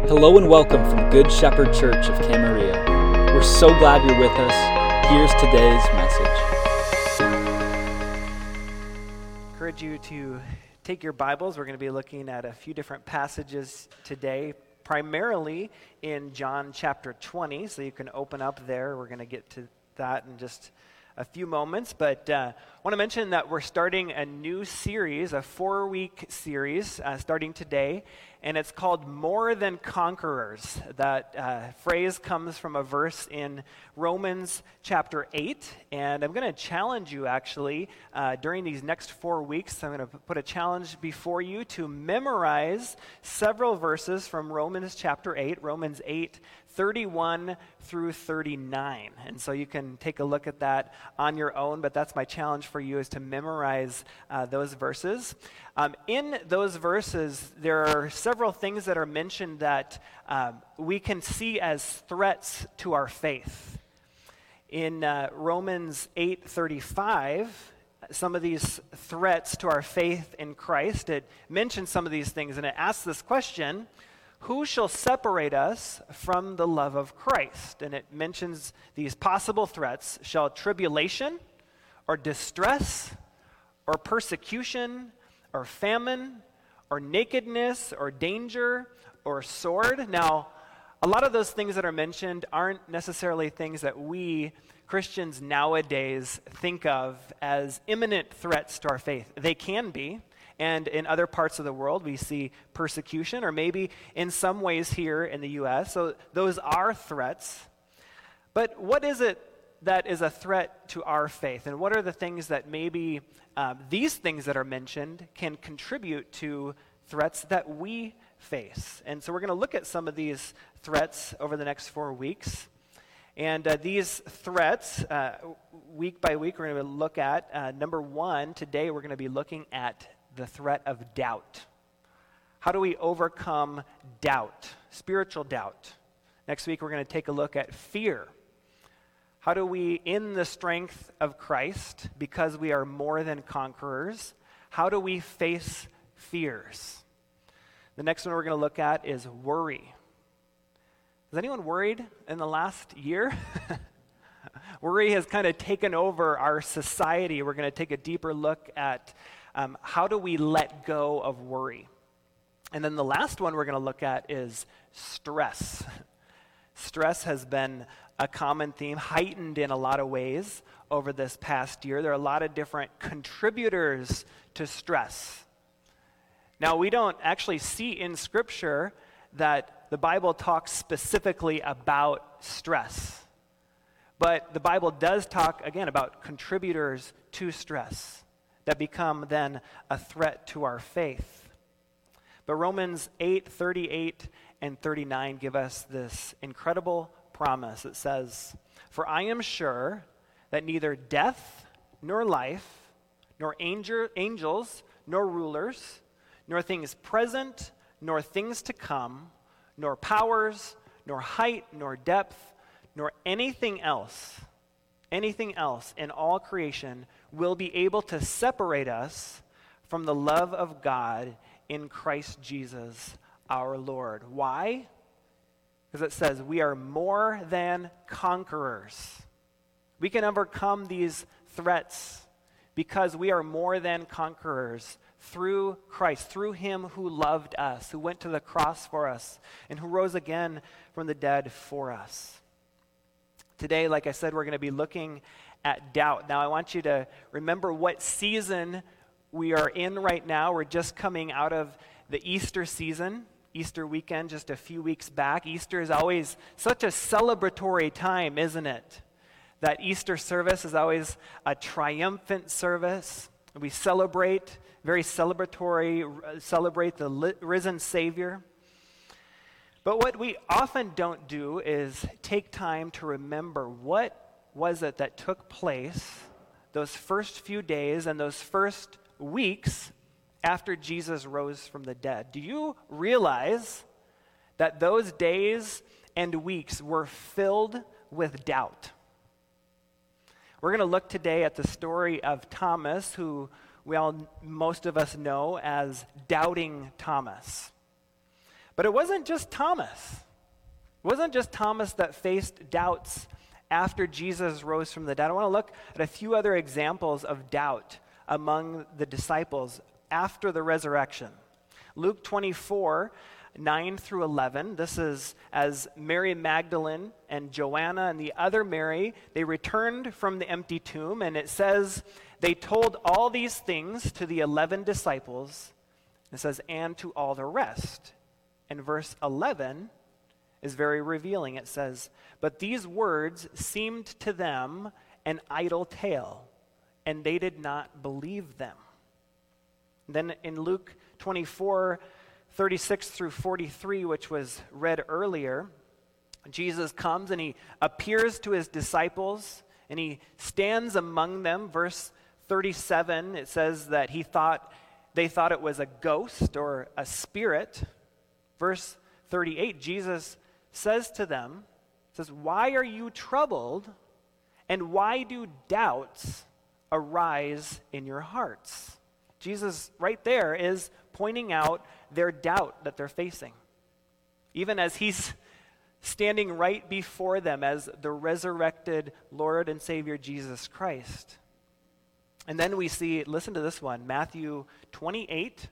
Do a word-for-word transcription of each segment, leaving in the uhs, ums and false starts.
Hello and welcome from Good Shepherd Church of Camarillo. We're so glad you're with us. Here's today's message. I encourage you to take your Bibles. We're going to be looking at a few different passages today, primarily in John chapter twenty, so you can open up there. We're going to get to that in just a few moments, but uh, I want to mention that we're starting a new series, a four-week series, uh, starting today, and it's called More Than Conquerors. That uh, phrase comes from a verse in Romans chapter eight, and I'm going to challenge you, actually, uh, during these next four weeks, I'm going to put a challenge before you to memorize several verses from Romans chapter eight, Romans eight, thirty-one through thirty-nine. And so you can take a look at that on your own, but that's my challenge for you, is to memorize uh, those verses. Um, in those verses, there are several things that are mentioned that um, we can see as threats to our faith. In uh, Romans eight thirty-five, some of these threats to our faith in Christ, it mentions some of these things, and it asks this question: who shall separate us from the love of Christ? And it mentions these possible threats. Shall tribulation, or distress, or persecution, or famine, or nakedness, or danger, or sword? Now, a lot of those things that are mentioned aren't necessarily things that we Christians nowadays think of as imminent threats to our faith. They can be. And in other parts of the world, we see persecution, or maybe in some ways here in the U S. So those are threats. But what is it that is a threat to our faith? And what are the things that maybe um, these things that are mentioned can contribute to threats that we face? And so we're going to look at some of these threats over the next four weeks. And uh, these threats, uh, week by week, we're going to look at, uh, number one, today we're going to be looking at the threat of doubt. How do we overcome doubt, spiritual doubt? Next week, we're going to take a look at fear. How do we, in the strength of Christ, because we are more than conquerors, how do we face fears? The next one we're going to look at is worry. Has anyone worried in the last year? Worry has kind of taken over our society. We're going to take a deeper look at Um, how do we let go of worry? And then the last one we're going to look at is stress. Stress has been a common theme, heightened in a lot of ways over this past year. There are a lot of different contributors to stress. Now, we don't actually see in Scripture that the Bible talks specifically about stress. But the Bible does talk, again, about contributors to stress that become then a threat to our faith. But Romans eight thirty-eight and thirty-nine give us this incredible promise. It says, "For I am sure that neither death nor life, nor angel, angels, nor rulers, nor things present, nor things to come, nor powers, nor height, nor depth, nor anything else, anything else in all creation will be able to separate us from the love of God in Christ Jesus our Lord." Why? Because it says we are more than conquerors. We can overcome these threats because we are more than conquerors through Christ, through Him who loved us, who went to the cross for us, and who rose again from the dead for us. Today, like I said, we're going to be looking at doubt. Now, I want you to remember what season we are in right now. We're just coming out of the Easter season, Easter weekend, just a few weeks back. Easter is always such a celebratory time, isn't it? That Easter service is always a triumphant service. We celebrate, very celebratory, celebrate the risen Savior. But what we often don't do is take time to remember what was it that took place those first few days and those first weeks after Jesus rose from the dead. Do you realize that those days and weeks were filled with doubt? We're going to look today at the story of Thomas, who we all, most of us know as Doubting Thomas. But it wasn't just Thomas. It wasn't just Thomas that faced doubts after Jesus rose from the dead. I want to look at a few other examples of doubt among the disciples after the resurrection. Luke twenty-four, nine through eleven. This is as Mary Magdalene and Joanna and the other Mary, they returned from the empty tomb, and it says, they told all these things to the eleven disciples. It says, and to all the rest. And verse eleven is very revealing. It says, but these words seemed to them an idle tale, and they did not believe them. Then in Luke twenty-four, thirty-six through forty-three, which was read earlier, Jesus comes and he appears to his disciples, and he stands among them. Verse thirty-seven, it says that he thought they thought it was a ghost or a spirit. Verse thirty-eight, Jesus says to them, says, why are you troubled, and why do doubts arise in your hearts? Jesus right there is pointing out their doubt that they're facing, even as he's standing right before them as the resurrected Lord and Savior Jesus Christ. And then we see, listen to this one, Matthew twenty-eight,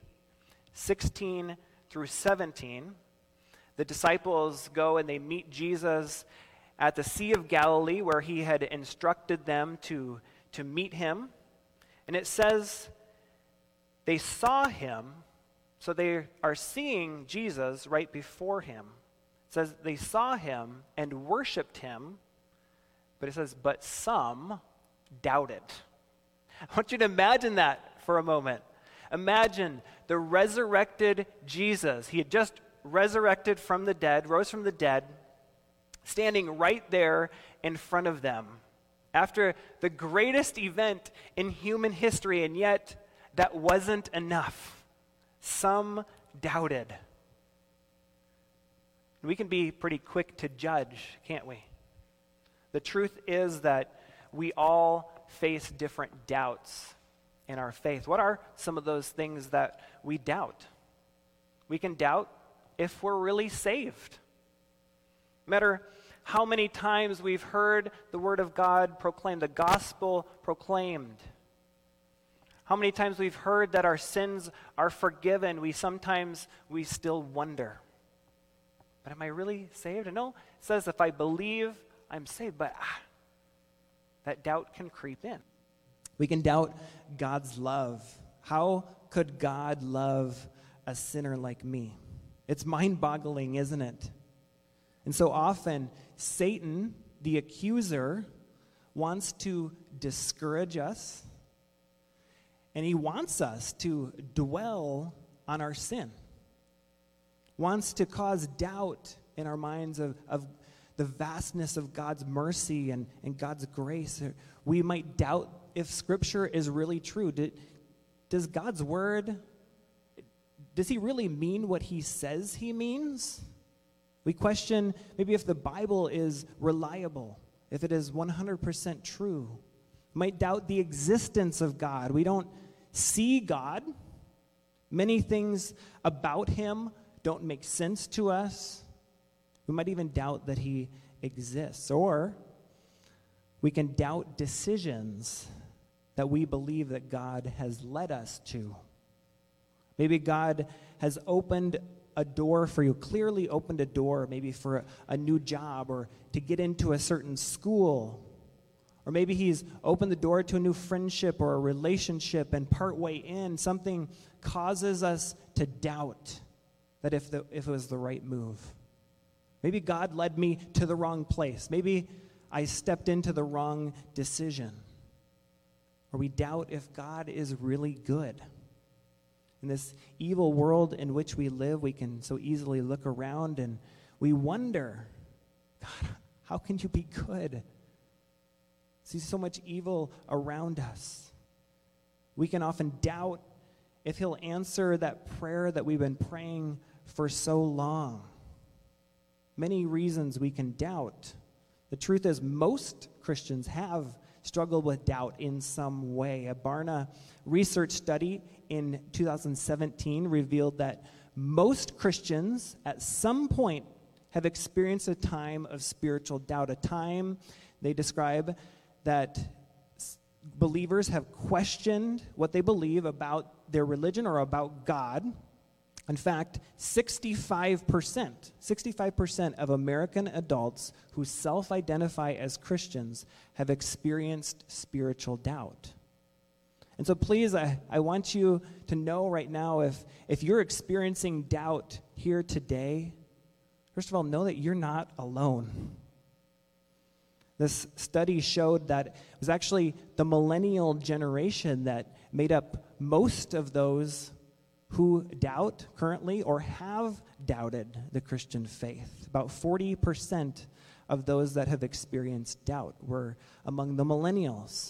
sixteen through seventeen. The disciples go and they meet Jesus at the Sea of Galilee, where he had instructed them to, to meet him. And it says they saw him, so they are seeing Jesus right before him. It says they saw him and worshiped him, but it says, but some doubted. I want you to imagine that for a moment. Imagine the resurrected Jesus. He had just resurrected from the dead, rose from the dead, standing right there in front of them after the greatest event in human history, and yet that wasn't enough. Some doubted. We can be pretty quick to judge, can't we? The truth is that we all face different doubts in our faith. What are some of those things that we doubt? We can doubt if we're really saved. No matter how many times we've heard the word of God proclaimed, the gospel proclaimed, how many times we've heard that our sins are forgiven, we sometimes, we still wonder, but am I really saved? And no, it says if I believe, I'm saved, but ah, that doubt can creep in. We can doubt God's love. How could God love a sinner like me? It's mind-boggling, isn't it? And so often, Satan, the accuser, wants to discourage us, and he wants us to dwell on our sin, wants to cause doubt in our minds of, of the vastness of God's mercy and, and God's grace. We might doubt if Scripture is really true. Did, does God's word, does he really mean what he says he means? We question maybe if the Bible is reliable, if it is one hundred percent true. We might doubt the existence of God. We don't see God. Many things about him don't make sense to us. We might even doubt that he exists. Or we can doubt decisions that we believe that God has led us to. Maybe God has opened a door for you, clearly opened a door maybe for a, a new job or to get into a certain school. Or maybe he's opened the door to a new friendship or a relationship, and partway in, something causes us to doubt that if, the, if it was the right move. Maybe God led me to the wrong place. Maybe I stepped into the wrong decision. Or we doubt if God is really good. In this evil world in which we live, we can so easily look around and we wonder, God, how can you be good? See so much evil around us. We can often doubt if he'll answer that prayer that we've been praying for so long. Many reasons we can doubt. The truth is most Christians have struggled with doubt in some way. A Barna research study in two thousand seventeen revealed that most Christians at some point have experienced a time of spiritual doubt, a time they describe that believers have questioned what they believe about their religion or about God. In fact, sixty-five percent, sixty-five percent of American adults who self-identify as Christians have experienced spiritual doubt. And so please, I, I want you to know right now, if, if you're experiencing doubt here today, first of all, know that you're not alone. This study showed that it was actually the millennial generation that made up most of those who doubt currently or have doubted the Christian faith. About forty percent of those that have experienced doubt were among the millennials.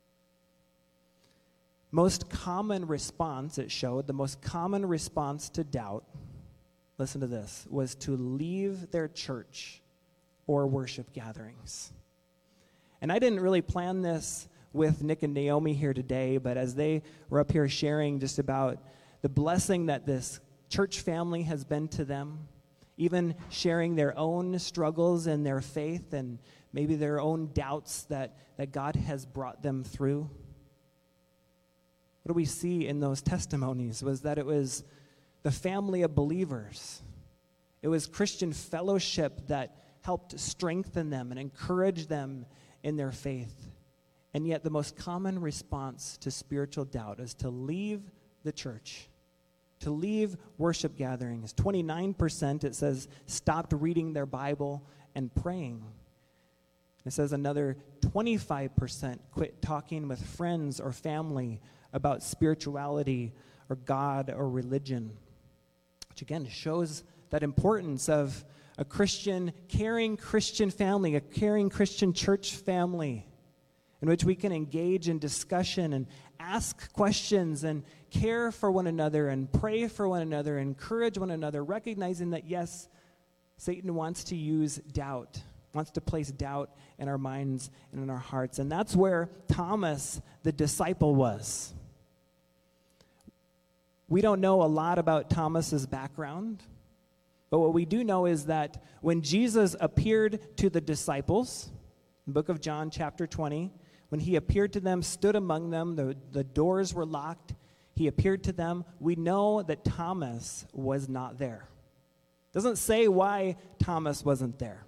Most common response, it showed, the most common response to doubt, listen to this, was to leave their church or worship gatherings. And I didn't really plan this with Nick and Naomi here today, but as they were up here sharing just about the blessing that this church family has been to them, even sharing their own struggles in their faith and maybe their own doubts that, that God has brought them through. What do we see in those testimonies was that it was the family of believers. It was Christian fellowship that helped strengthen them and encourage them in their faith. And yet the most common response to spiritual doubt is to leave the church, to leave worship gatherings. twenty-nine percent, it says, stopped reading their Bible and praying. It says another twenty-five percent quit talking with friends or family about spirituality or God or religion, which again shows that importance of a Christian, caring Christian family, a caring Christian church family in which we can engage in discussion and ask questions and care for one another and pray for one another, encourage one another, recognizing that, yes, Satan wants to use doubt, wants to place doubt in our minds and in our hearts. And that's where Thomas, the disciple, was. We don't know a lot about Thomas's background, but what we do know is that when Jesus appeared to the disciples, in the book of John, chapter twenty, when he appeared to them, stood among them, the, the doors were locked, he appeared to them, we know that Thomas was not there. It doesn't say why Thomas wasn't there.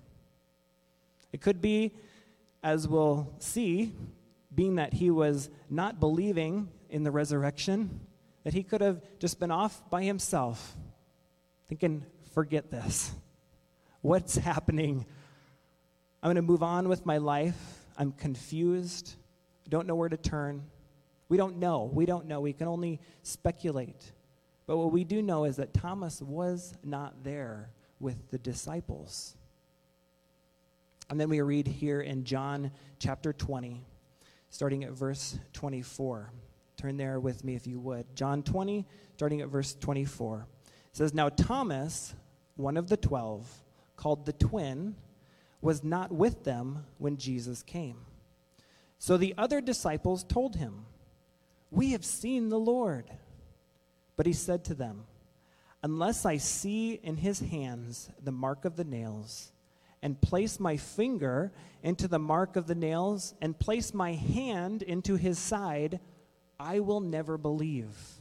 It could be, as we'll see, being that he was not believing in the resurrection, that he could have just been off by himself, thinking, forget this. What's happening? I'm going to move on with my life. I'm confused. I don't know where to turn. We don't know. We don't know. We can only speculate. But what we do know is that Thomas was not there with the disciples. And then we read here in John chapter twenty, starting at verse twenty-four. Turn there with me if you would. John twenty, starting at verse twenty-four. It says, "Now Thomas, one of the twelve, called the twin, was not with them when Jesus came. So the other disciples told him, 'We have seen the Lord.' But he said to them, 'Unless I see in his hands the mark of the nails, and place my finger into the mark of the nails, and place my hand into his side, I will never believe.'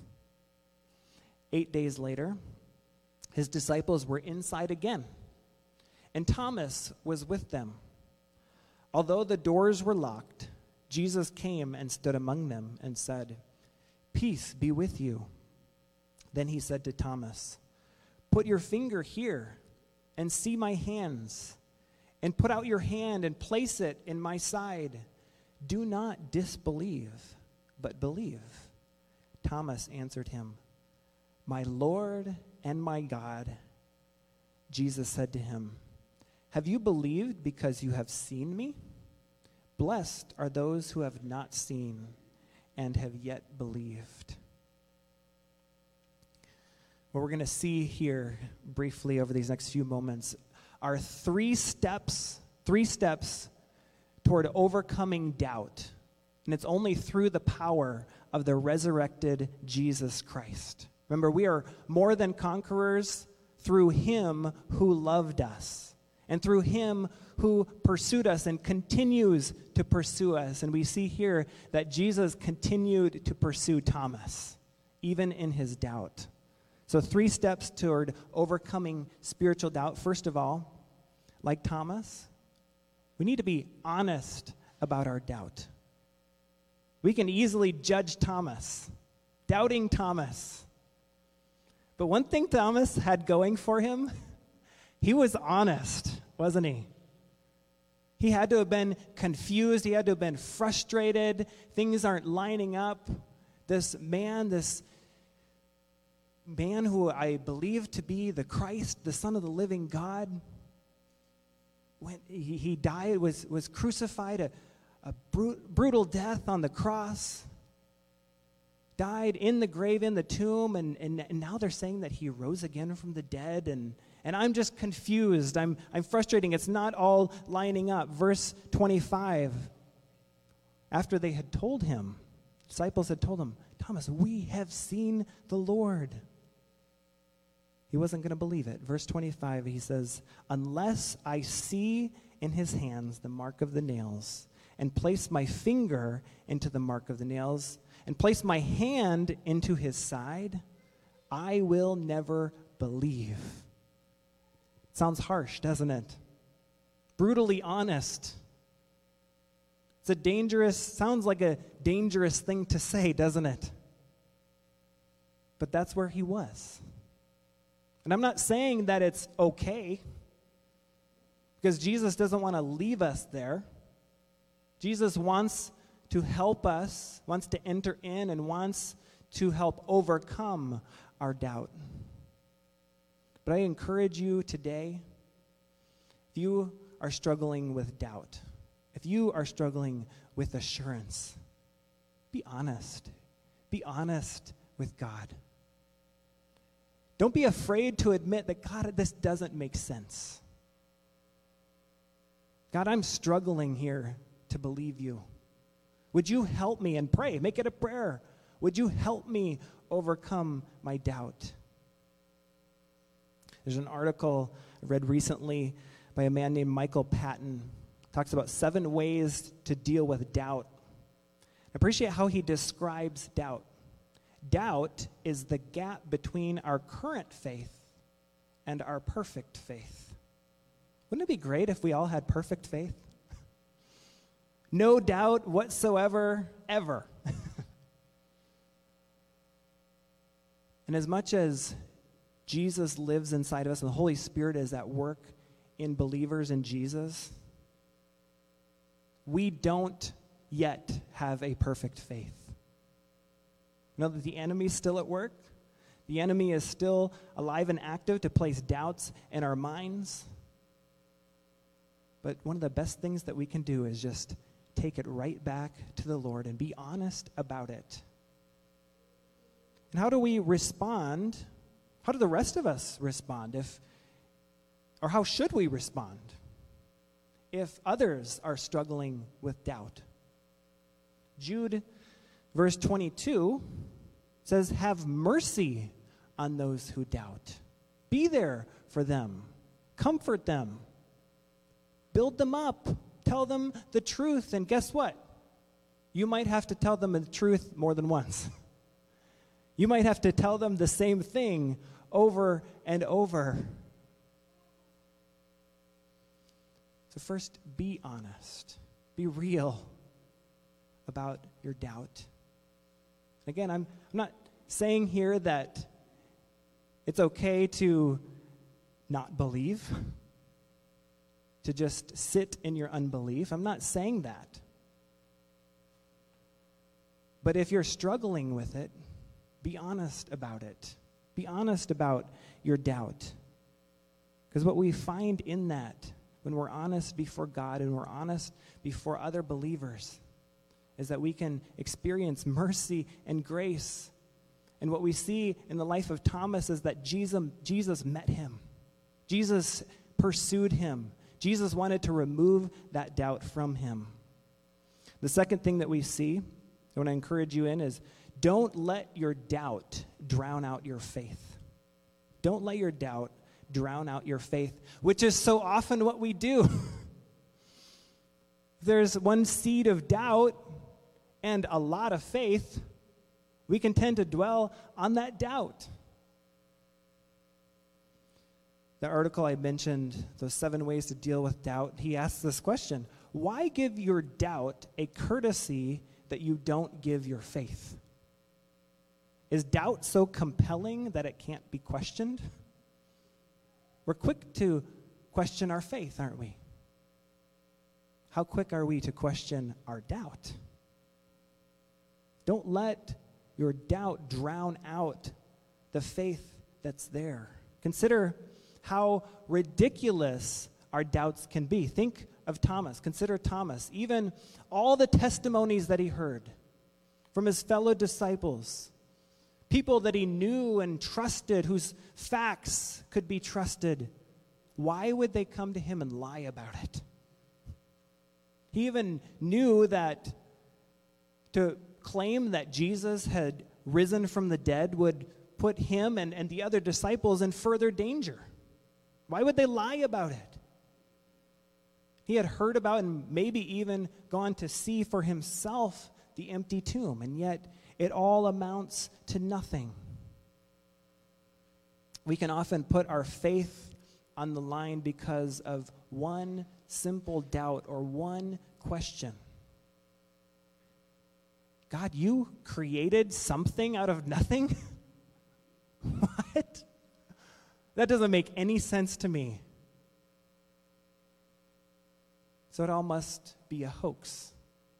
Eight days later, his disciples were inside again, and Thomas was with them. Although the doors were locked, Jesus came and stood among them and said, 'Peace be with you.' Then he said to Thomas, 'Put your finger here and see my hands, and put out your hand and place it in my side. Do not disbelieve, but believe.' Thomas answered him, 'My Lord and my God.' Jesus said to him, 'Have you believed because you have seen me? Blessed are those who have not seen and have yet believed.'" What we're going to see here briefly over these next few moments are three steps, three steps toward overcoming doubt. And it's only through the power of the resurrected Jesus Christ. Remember, we are more than conquerors through him who loved us and through him who pursued us and continues to pursue us. And we see here that Jesus continued to pursue Thomas, even in his doubt. So three steps toward overcoming spiritual doubt. First of all, like Thomas, we need to be honest about our doubt. We can easily judge Thomas, doubting Thomas. But one thing Thomas had going for him, he was honest, wasn't he? He had to have been confused. He had to have been frustrated. Things aren't lining up. This man, this man who I believe to be the Christ, the Son of the living God, when he, he died, was, was crucified, a, a bru- brutal death on the cross, died in the grave, in the tomb, and, and, and now they're saying that he rose again from the dead, and, and I'm just confused. I'm, I'm frustrating. It's not all lining up. Verse twenty-five, after they had told him, disciples had told him, Thomas, we have seen the Lord. He wasn't going to believe it. Verse twenty-five, he says, unless I see in his hands the mark of the nails, and place my finger into the mark of the nails, and place my hand into his side, I will never believe. Sounds harsh, doesn't it? Brutally honest. It's a dangerous, sounds like a dangerous thing to say, doesn't it? But that's where he was. And I'm not saying that it's okay, because Jesus doesn't want to leave us there. Jesus wants to help us, wants to enter in, and wants to help overcome our doubt. But I encourage you today, if you are struggling with doubt, if you are struggling with assurance, be honest. Be honest with God. Don't be afraid to admit that, God, this doesn't make sense. God, I'm struggling here to believe you. Would you help me? And pray. Make it a prayer. Would you help me overcome my doubt? There's an article I read recently by a man named Michael Patton. It talks about seven ways to deal with doubt. I appreciate how he describes doubt. Doubt is the gap between our current faith and our perfect faith. Wouldn't it be great if we all had perfect faith? No doubt whatsoever, ever. And as much as Jesus lives inside of us and the Holy Spirit is at work in believers in Jesus, we don't yet have a perfect faith. Know that the enemy is still at work. The enemy is still alive and active to place doubts in our minds. But one of the best things that we can do is just take it right back to the Lord and be honest about it. And how do we respond? How do the rest of us respond? If, or how should we respond if others are struggling with doubt? Jude, verse twenty-two, says, have mercy on those who doubt. Be there for them. Comfort them. Build them up. Tell them the truth. And guess what? You might have to tell them the truth more than once. You might have to tell them the same thing over and over. So first, be honest. Be real about your doubt. Again, I'm, I'm not saying here that it's okay to not believe, to just sit in your unbelief. I'm not saying that. But if you're struggling with it, be honest about it. Be honest about your doubt. Because what we find in that, when we're honest before God and we're honest before other believers, is that we can experience mercy and grace. And what we see in the life of Thomas is that Jesus, Jesus met him. Jesus pursued him. Jesus wanted to remove that doubt from him. The second thing that we see, I want to encourage you in, is don't let your doubt drown out your faith. Don't let your doubt drown out your faith, which is so often what we do. There's one seed of doubt and a lot of faith, we can tend to dwell on that doubt. The article I mentioned, those seven ways to deal with doubt, he asks this question: why give your doubt a courtesy that you don't give your faith? Is doubt so compelling that it can't be questioned? We're quick to question our faith, aren't we? How quick are we to question our doubt? Don't let your doubt drown out the faith that's there. Consider how ridiculous our doubts can be. Think of Thomas. Consider Thomas. Even all the testimonies that he heard from his fellow disciples, people that he knew and trusted, whose facts could be trusted, why would they come to him and lie about it? He even knew that to claim that Jesus had risen from the dead would put him and, and the other disciples in further danger. Why would they lie about it? He had heard about and maybe even gone to see for himself the empty tomb, and yet it all amounts to nothing. We can often put our faith on the line because of one simple doubt or one question. God, you created something out of nothing? What? That doesn't make any sense to me. So it all must be a hoax.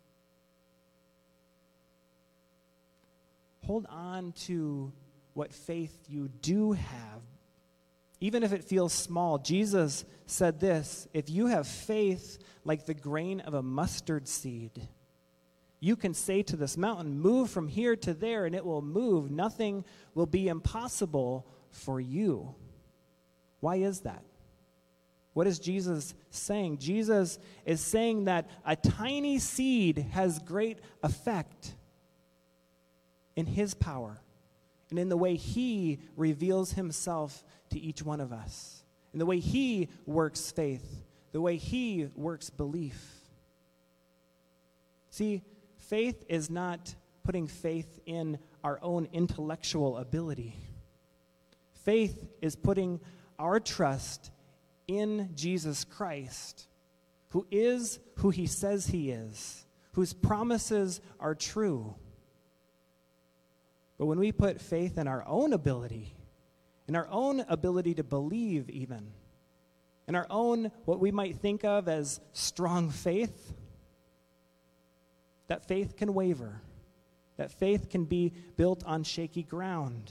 Hold on to what faith you do have, even if it feels small. Jesus said this: if you have faith like the grain of a mustard seed, you can say to this mountain, move from here to there, and it will move. Nothing will be impossible for you. Why is that? What is Jesus saying? Jesus is saying that a tiny seed has great effect in his power and in the way he reveals himself to each one of us, in the way he works faith, the way he works belief. See, faith is not putting faith in our own intellectual ability. Faith is putting our trust in Jesus Christ, who is who he says he is, whose promises are true. But when we put faith in our own ability, in our own ability to believe even, in our own what we might think of as strong faith, that faith can waver. That faith can be built on shaky ground.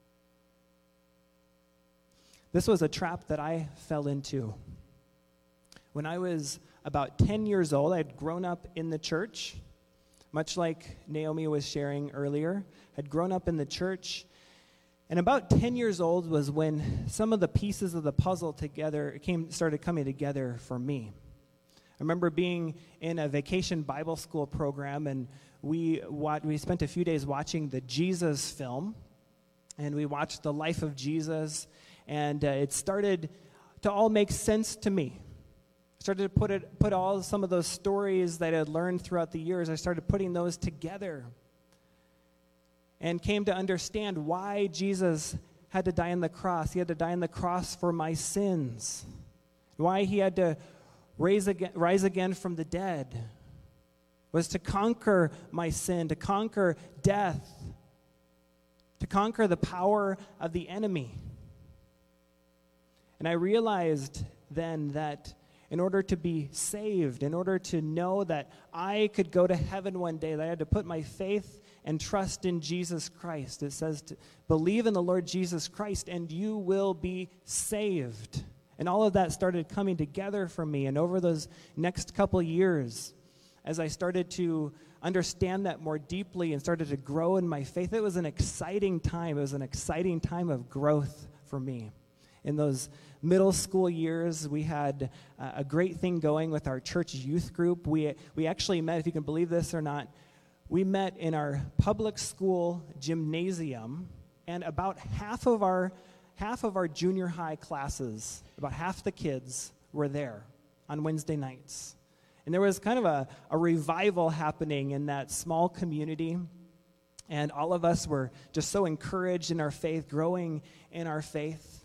This was a trap that I fell into. When I was about ten years old, I had grown up in the church, much like Naomi was sharing earlier. I'd grown up in the church, and about ten years old was when some of the pieces of the puzzle together came started coming together for me. I remember being in a vacation Bible school program, and we watched, we spent a few days watching the Jesus film, and we watched the life of Jesus, and uh, it started to all make sense to me. I started to put it, put all some of those stories that I had learned throughout the years, I started putting those together, and came to understand why Jesus had to die on the cross. He had to die on the cross for my sins. Why he had to Raise again, rise again from the dead was to conquer my sin, to conquer death, to conquer the power of the enemy. And I realized then that in order to be saved, in order to know that I could go to heaven one day, that I had to put my faith and trust in Jesus Christ. It says to believe in the Lord Jesus Christ and you will be saved. And all of that started coming together for me. And over those next couple years, as I started to understand that more deeply and started to grow in my faith, it was an exciting time. It was an exciting time of growth for me. In those middle school years, we had uh, a great thing going with our church youth group. We, we actually met, if you can believe this or not, we met in our public school gymnasium, and about half of our half of our junior high classes, about half the kids were there on Wednesday nights. And there was kind of a, a revival happening in that small community. And all of us were just so encouraged in our faith, growing in our faith.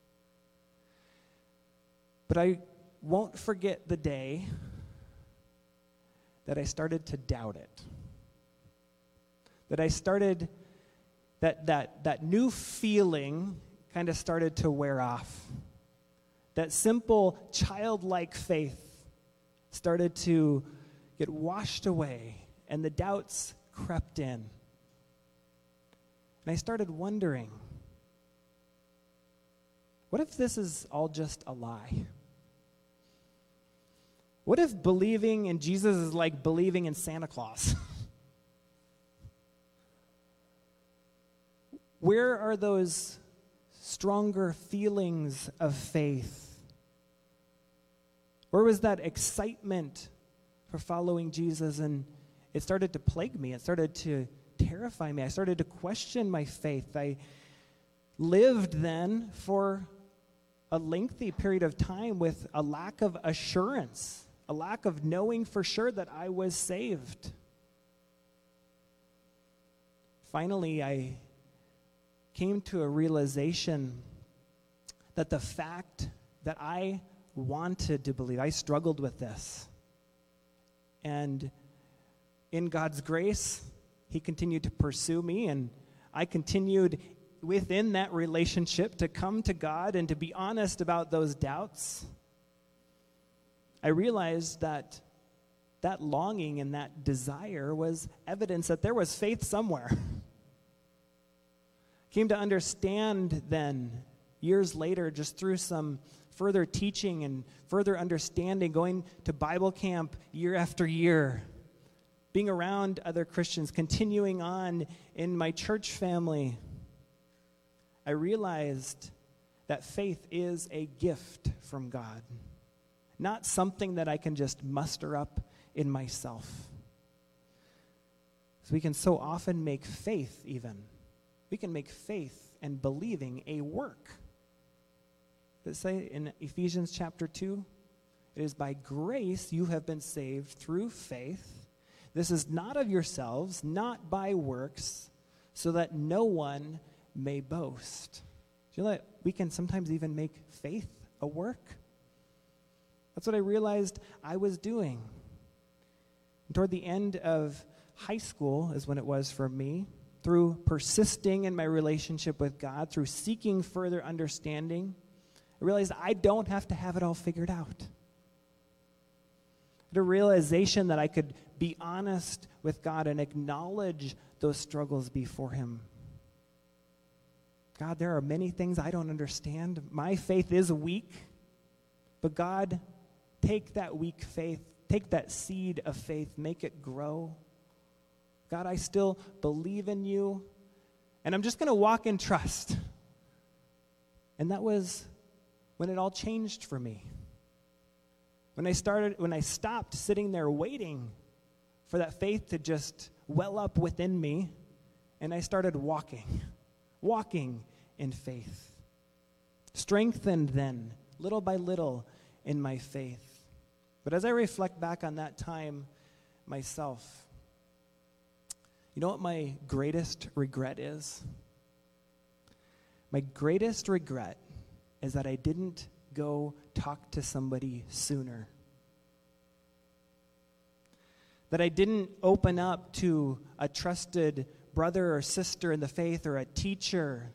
But I won't forget the day that I started to doubt it. That I started, that that that new feeling kind of started to wear off. That simple childlike faith started to get washed away, and the doubts crept in. And I started wondering, what if this is all just a lie? What if believing in Jesus is like believing in Santa Claus? Where are those stronger feelings of faith? Where was that excitement for following Jesus? And it started to plague me. It started to terrify me. I started to question my faith. I lived then for a lengthy period of time with a lack of assurance, a lack of knowing for sure that I was saved. Finally, I came to a realization that the fact that I wanted to believe, I struggled with this. And in God's grace, He continued to pursue me, and I continued within that relationship to come to God and to be honest about those doubts. I realized that that longing and that desire was evidence that there was faith somewhere. Came to understand then, years later, just through some further teaching and further understanding, going to Bible camp year after year, being around other Christians, continuing on in my church family, I realized that faith is a gift from God, not something that I can just muster up in myself. So we can so often make faith even. We can make faith and believing a work. Does it say in Ephesians chapter two? It is by grace you have been saved through faith. This is not of yourselves, not by works, so that no one may boast. Do you know that we can sometimes even make faith a work? That's what I realized I was doing. And toward the end of high school is when it was for me, through persisting in my relationship with God, through seeking further understanding, I realized I don't have to have it all figured out. The realization that I could be honest with God and acknowledge those struggles before Him. God, there are many things I don't understand. My faith is weak, but God, take that weak faith, take that seed of faith, make it grow. God, I still believe in you, and I'm just going to walk in trust. And that was when it all changed for me. When I started, when I stopped sitting there waiting for that faith to just well up within me, and I started walking, walking in faith. Strengthened then, little by little, in my faith. But as I reflect back on that time myself, you know what my greatest regret is? My greatest regret is that I didn't go talk to somebody sooner. That I didn't open up to a trusted brother or sister in the faith, or a teacher,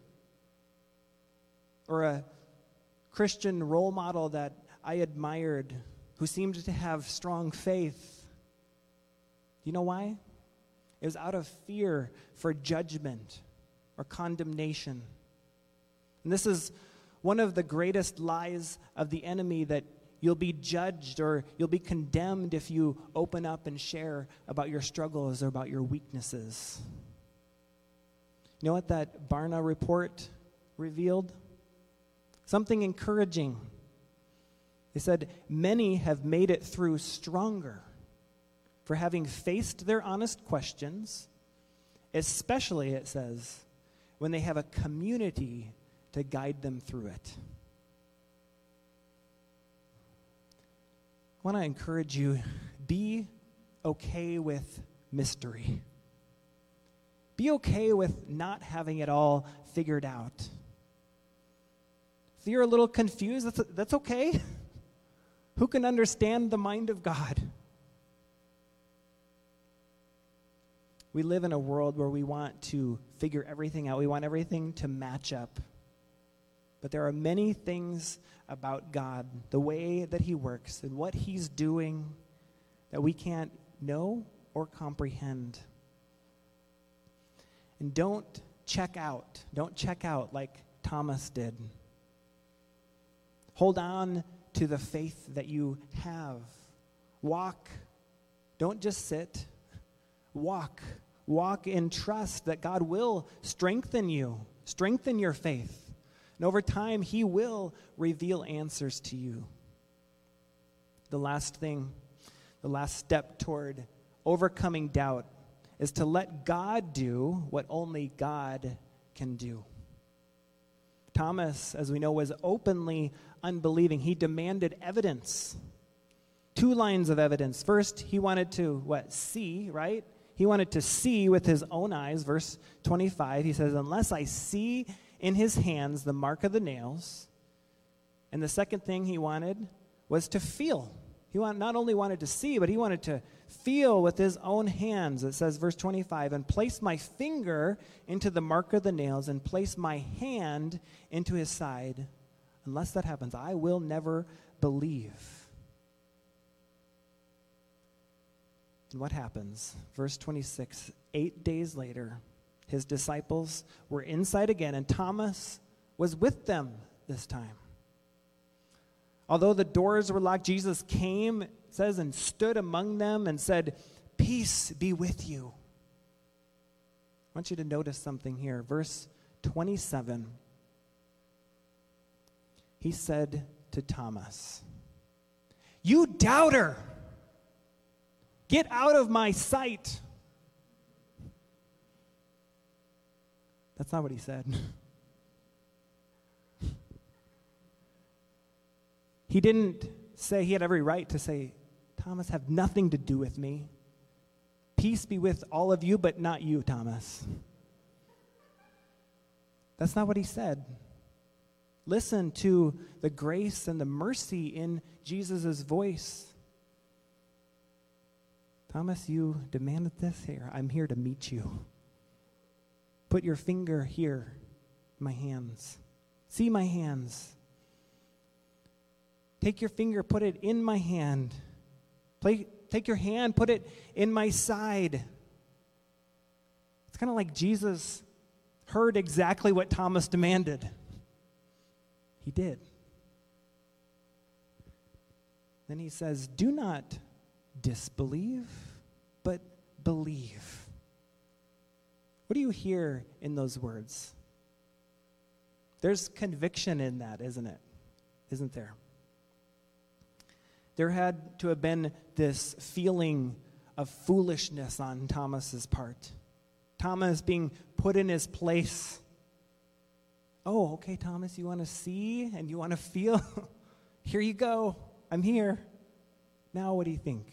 or a Christian role model that I admired who seemed to have strong faith. You know why? It was out of fear for judgment or condemnation. And this is one of the greatest lies of the enemy, that you'll be judged or you'll be condemned if you open up and share about your struggles or about your weaknesses. You know what that Barna report revealed? Something encouraging. They said, many have made it through stronger, for having faced their honest questions, especially, it says, when they have a community to guide them through it. I want to encourage you, be okay with mystery. Be okay with not having it all figured out. If you're a little confused, that's, that's okay. Who can understand the mind of God? We live in a world where we want to figure everything out. We want everything to match up. But there are many things about God, the way that he works and what he's doing, that we can't know or comprehend. And don't check out. Don't check out like Thomas did. Hold on to the faith that you have. Walk. Don't just sit. Walk. Walk in trust that God will strengthen you, strengthen your faith. And over time, he will reveal answers to you. The last thing, the last step toward overcoming doubt is to let God do what only God can do. Thomas, as we know, was openly unbelieving. He demanded evidence. Two lines of evidence. First, he wanted to, what, see, right? He wanted to see with his own eyes. Verse twenty-five, he says, unless I see in his hands the mark of the nails. And the second thing he wanted was to feel. He want, not only wanted to see, but he wanted to feel with his own hands. It says, verse twenty-five, and place my finger into the mark of the nails and place my hand into his side. Unless that happens, I will never believe. And what happens? Verse twenty-six, eight days later, his disciples were inside again, and Thomas was with them this time. Although the doors were locked, Jesus came, it says, and stood among them and said, peace be with you. I want you to notice something here. Verse twenty-seven. He said to Thomas, you doubter, get out of my sight. That's not what he said. He didn't say, he had every right to say, Thomas, have nothing to do with me. Peace be with all of you, but not you, Thomas. That's not what he said. Listen to the grace and the mercy in Jesus' voice. Thomas, you demanded this. Here, I'm here to meet you. Put your finger here, my hands. See my hands. Take your finger, put it in my hand. Play, take your hand, put it in my side. It's kind of like Jesus heard exactly what Thomas demanded. He did. Then he says, do not disbelieve, but believe. What do you hear in those words? There's conviction in that, isn't it? Isn't there? There had to have been this feeling of foolishness on Thomas's part. Thomas being put in his place. Oh, okay, Thomas, you want to see and you want to feel? Here you go. I'm here. Now what do you think?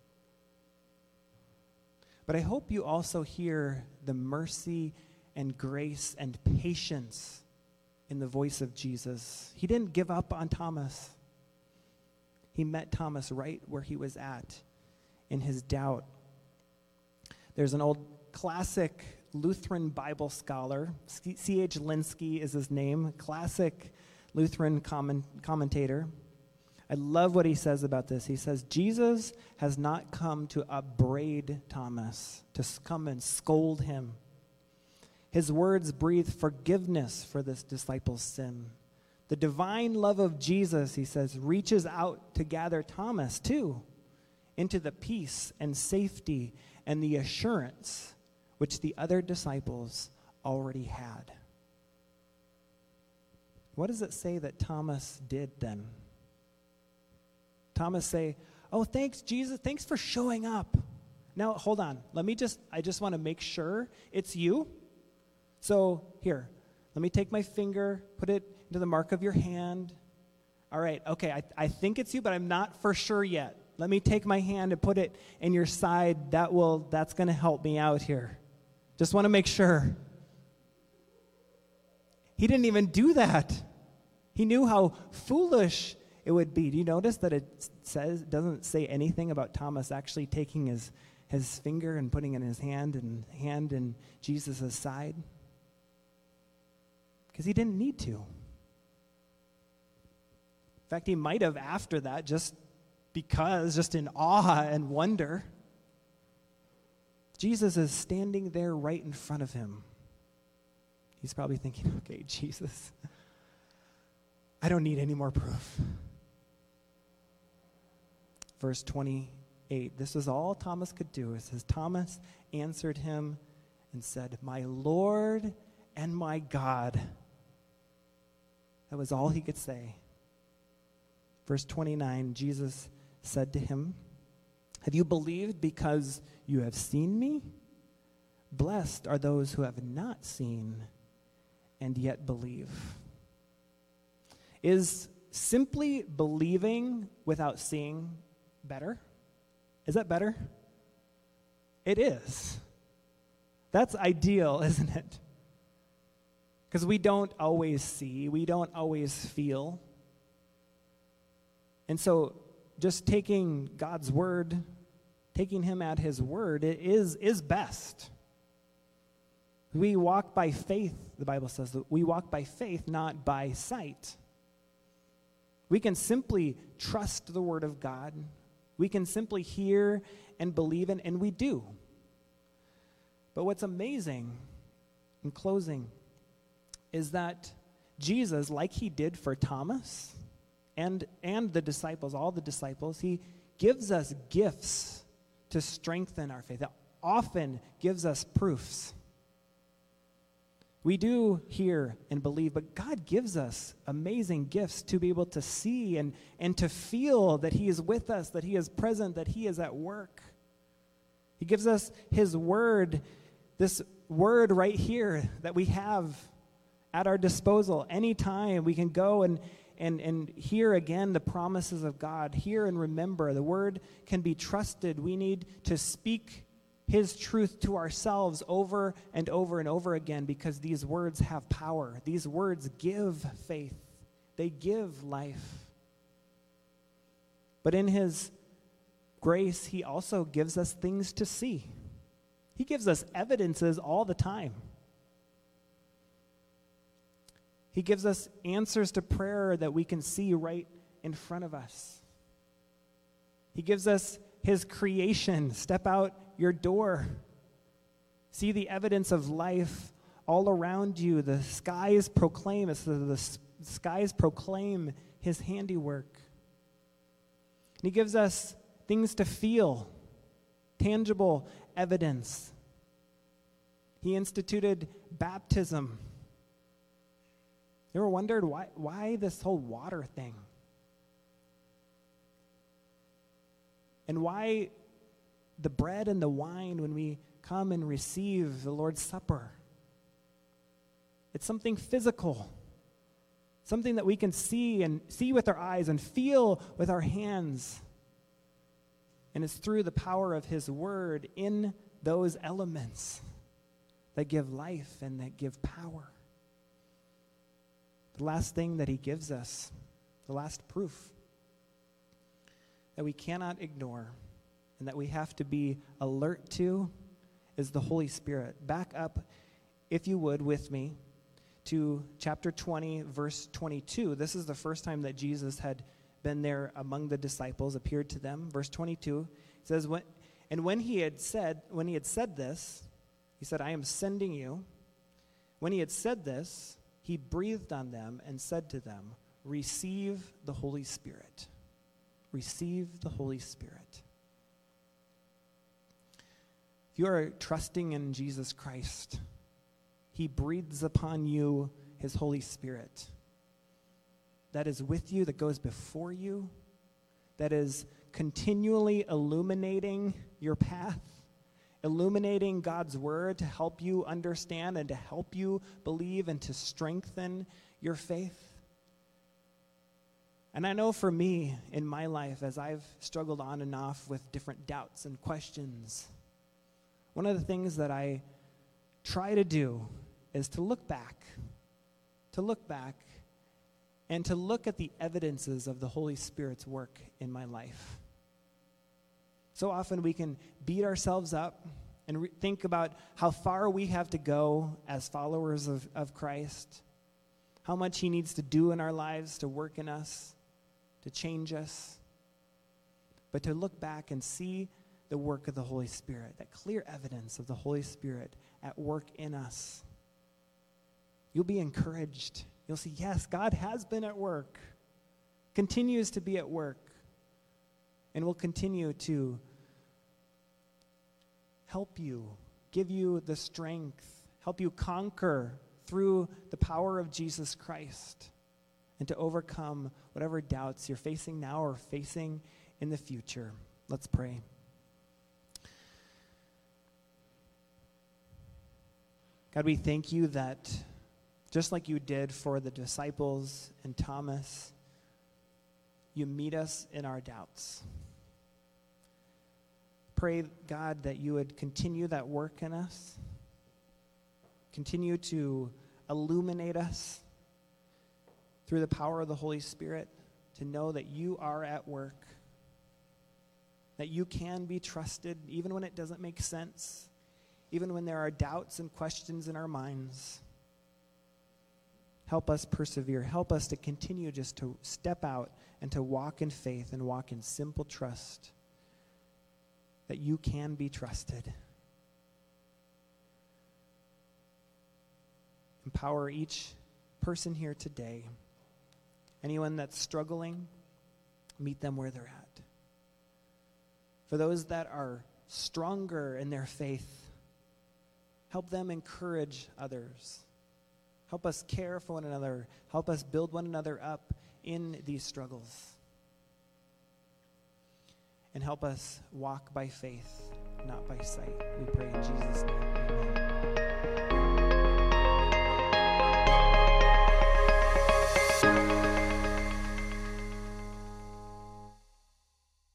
But I hope you also hear the mercy and grace and patience in the voice of Jesus. He didn't give up on Thomas. He met Thomas right where he was at in his doubt. There's an old classic Lutheran Bible scholar, C H Linsky is his name, classic Lutheran comment, commentator. I love what he says about this. He says, Jesus has not come to upbraid Thomas, to come and scold him. His words breathe forgiveness for this disciple's sin. The divine love of Jesus, he says, reaches out to gather Thomas, too, into the peace and safety and the assurance which the other disciples already had. What does it say that Thomas did then? Thomas say, oh, thanks, Jesus. Thanks for showing up. now hold on. Let me just, I just want to make sure it's you. So here, let me take my finger, put it into the mark of your hand. All right, okay, I, I think it's you, but I'm not for sure yet. Let me take my hand and put it in your side. That will, that's going to help me out here. Just want to make sure. He didn't even do that. He knew how foolish it would be. Do you notice that it says, doesn't say anything about Thomas actually taking his, his finger and putting it in his hand and hand in Jesus' side? Because he didn't need to. In fact, he might have after that just because, just in awe and wonder. Jesus is standing there right in front of him. He's probably thinking, okay, Jesus, I don't need any more proof. Verse twenty-eight, this is all Thomas could do. It says, Thomas answered him and said, my Lord and my God. That was all he could say. Verse twenty-nine, Jesus said to him, have you believed because you have seen me? Blessed are those who have not seen and yet believe. Is simply believing without seeing better? Is that better? It is. That's ideal, isn't it? Because we don't always see, we don't always feel. And so just taking God's word, taking him at his word, it is, is best. We walk by faith, the Bible says that we walk by faith, not by sight. We can simply trust the word of God. We can simply hear and believe in, and we do. But what's amazing, in closing, is that Jesus, like he did for Thomas and, and the disciples, all the disciples, he gives us gifts to strengthen our faith. That often gives us proofs. We do hear and believe, but God gives us amazing gifts to be able to see and, and to feel that he is with us, that he is present, that he is at work. He gives us his word, this word right here that we have at our disposal. Anytime we can go and, and, and hear again the promises of God, hear and remember. The word can be trusted. We need to speak his truth to ourselves over and over and over again because these words have power. These words give faith. They give life. But in his grace, he also gives us things to see. He gives us evidences all the time. He gives us answers to prayer that we can see right in front of us. He gives us his creation. Step out your door. See the evidence of life all around you. The skies proclaim, it's the, the skies proclaim his handiwork. And he gives us things to feel, tangible evidence. He instituted baptism. You ever wondered why, why this whole water thing? And why the bread and the wine when we come and receive the Lord's Supper? It's something physical, something that we can see and see with our eyes and feel with our hands. And it's through the power of his word in those elements that give life and that give power. The last thing that he gives us, the last proof that we cannot ignore and that we have to be alert to is the Holy Spirit. Back up, if you would, with me to chapter twenty, verse twenty-two. This is the first time that Jesus had been there among the disciples, appeared to them. Verse twenty-two, it says, when, and when he had said, when he had said this, he said, I am sending you. When he had said this, he breathed on them and said to them, receive the Holy Spirit. Receive the Holy Spirit. If you are trusting in Jesus Christ, he breathes upon you his Holy Spirit that is with you, that goes before you, that is continually illuminating your path, illuminating God's word to help you understand and to help you believe and to strengthen your faith. And I know for me, in my life, as I've struggled on and off with different doubts and questions, one of the things that I try to do is to look back, to look back, and to look at the evidences of the Holy Spirit's work in my life. So often we can beat ourselves up and re- think about how far we have to go as followers of, of Christ, how much he needs to do in our lives to work in us, to change us, but to look back and see the work of the Holy Spirit, that clear evidence of the Holy Spirit at work in us. You'll be encouraged. You'll see, yes, God has been at work, continues to be at work, and will continue to help you, give you the strength, help you conquer through the power of Jesus Christ, and to overcome whatever doubts you're facing now or facing in the future. Let's pray. God, we thank you that just like you did for the disciples and Thomas, you meet us in our doubts. Pray, God, that you would continue that work in us, continue to illuminate us through the power of the Holy Spirit, to know that you are at work, that you can be trusted even when it doesn't make sense, even when there are doubts and questions in our minds. Help us persevere. Help us to continue just to step out and to walk in faith and walk in simple trust that you can be trusted. Empower each person here today. Anyone that's struggling, meet them where they're at. For those that are stronger in their faith, help them encourage others. Help us care for one another. Help us build one another up in these struggles. And help us walk by faith, not by sight. We pray in Jesus' name. Amen.